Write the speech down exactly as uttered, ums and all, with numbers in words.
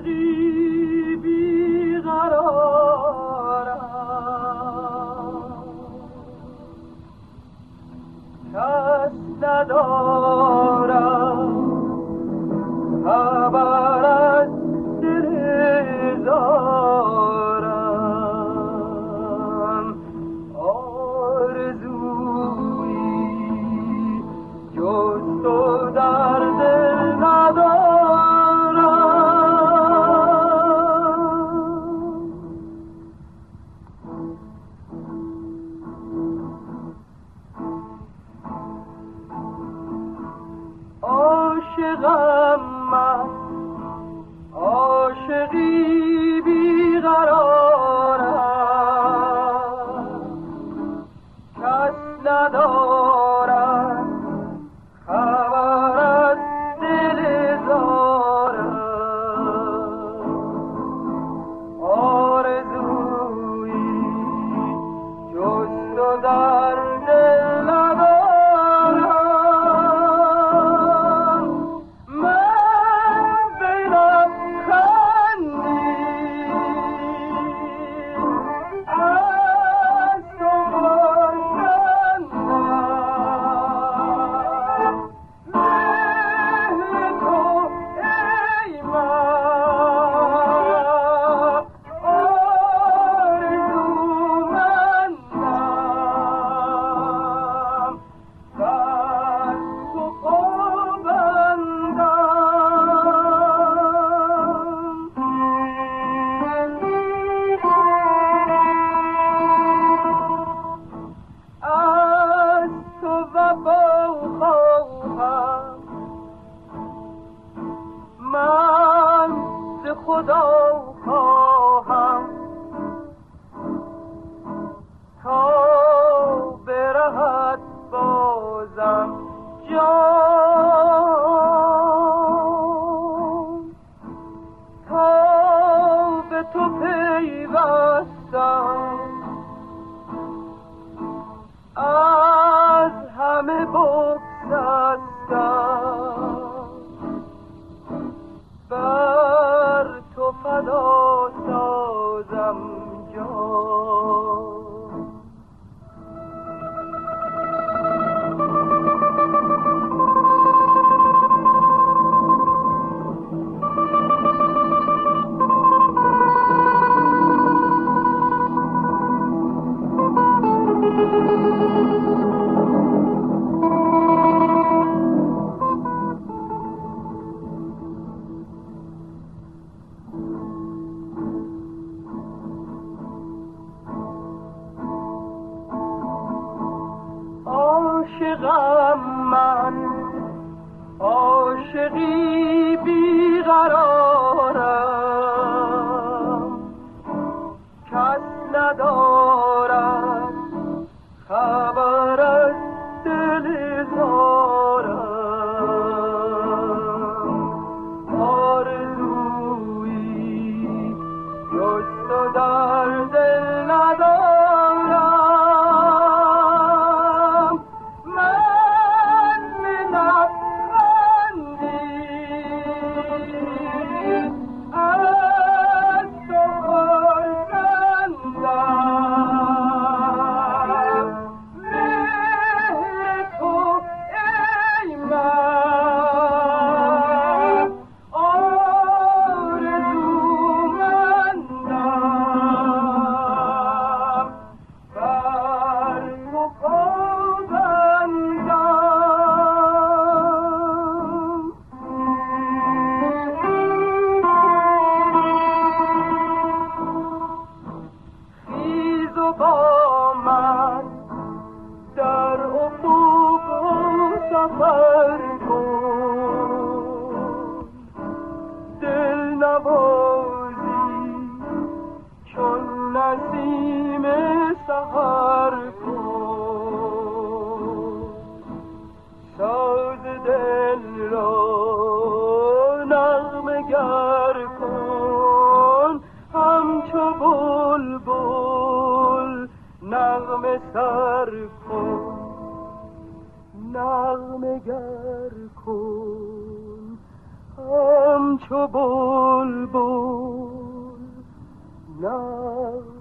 عاشقی بیقرارم، کس ندارم خبر از دل زارم. آرزویی جز تو در دل ندارم. عاشقم من، عاشقی بیقرارم، کس ندارم خبر از دل زارم. آرزویی جز تو در دل ندارم. خدا خواهم تا برهد بازم جان، تا به تو پیوستم از همه بگذشتم، بر تو فدا سازم جان. عاشقم من، عاشقی بیقرارم، کس ندارم خبر از دل زارم. آرزویی جز تو در دل ندارم. نغمه سر کن، نغمه گر کن همچو بلبل نغمه